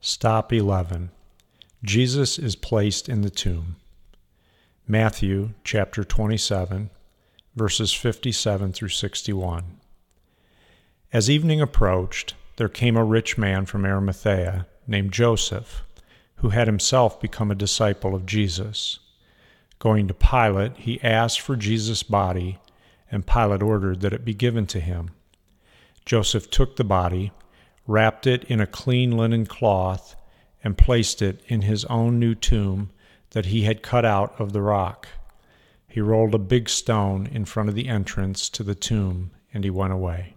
Stop 11. Jesus is placed in the tomb. Matthew chapter 27, verses 57 through 61. As evening approached, there came a rich man from Arimathea named Joseph, who had himself become a disciple of Jesus. Going to Pilate, he asked for Jesus' body, and Pilate ordered that it be given to him. Joseph took the body, wrapped it in a clean linen cloth, and placed it in his own new tomb that he had cut out of the rock. He rolled a big stone in front of the entrance to the tomb, and he went away.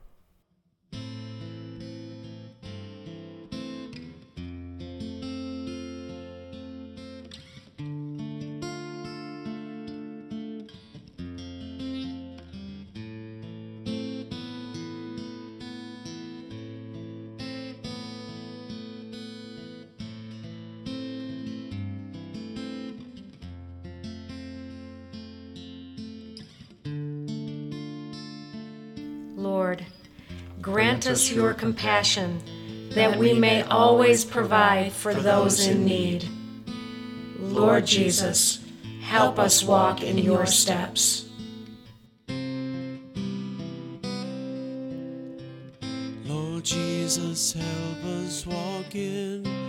Lord, grant us your compassion, that we may always provide for those in need. Lord Jesus, help us walk in your steps. Lord Jesus, help us walk in